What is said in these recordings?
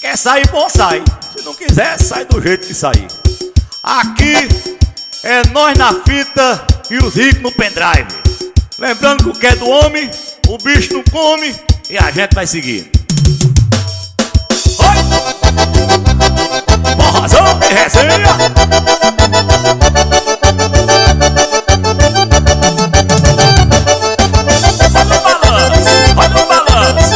Quer sair, bom, sai. Se não quiser, sai do jeito que sair. Aqui é nós na fita e os ricos no pendrive. Lembrando que o que é do homem, o bicho não come e a gente vai seguindo. Oi! Forrozão de resenha. Olha o balanço, olha o balanço.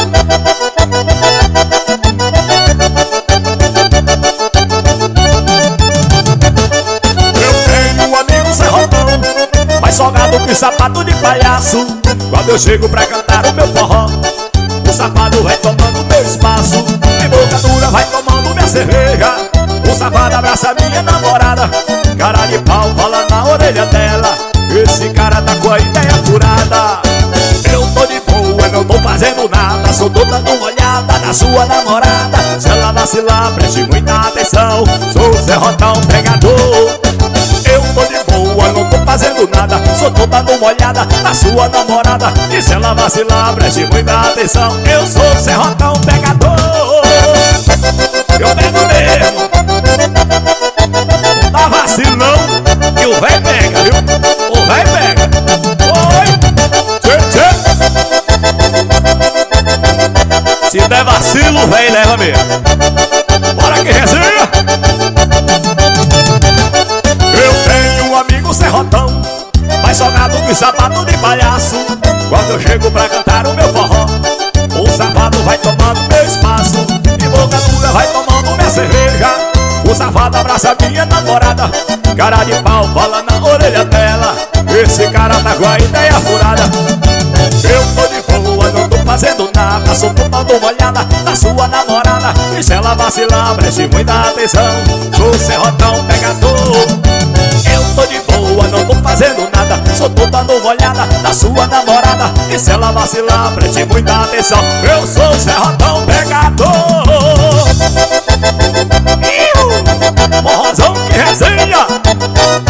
Eu tenho um amigo serrotão, mais salgado que sapato de palhaço. Quando eu chego pra cantar o meu forró, o safado vai tomando meu espaço. De boca dura vai tomando minha cerveja. O safado abraça minha namorada, cara de pau fala na orelha dela. Esse cara tá com a ideia furada. Eu tô de boa, não tô fazendo nada, só tô dando uma olhada na sua namorada. Se ela vacilar, preste muita atenção, sou o serrotão pegador. Eu tô de boa, não tô fazendo nada, só tô dando uma olhada na sua namorada. E se ela vacilar, preste muita atenção, eu sou o serrotão pegador. Eu pego mesmo, não dá vacilo não, que o véi pega, viu? O véi pega. Oi, tchê, tchê. Se der vacilo, o véi leva mesmo. Bora que resenha. Eu tenho um amigo serrotão, mais salgado que sapato de palhaço. Quando eu chego pra cantar o meu forró, o safado vai tomando meu espaço. De boca dura vai tomando minha cerveja. O safado abraça minha namorada, cara de pau fala na orelha dela. Esse cara tá com a ideia furada. Eu tô de boa, não tô fazendo nada, só tô dando uma olhada na sua namorada. E se ela vacilar, preste muita atenção, sou o serrotão pegador. Eu tô de boa, não tô fazendo nada, só tô dando uma olhada na sua namorada. E se ela vacilar, preste muita atenção, eu sou o serrotão pegador. Forrozão que resenha.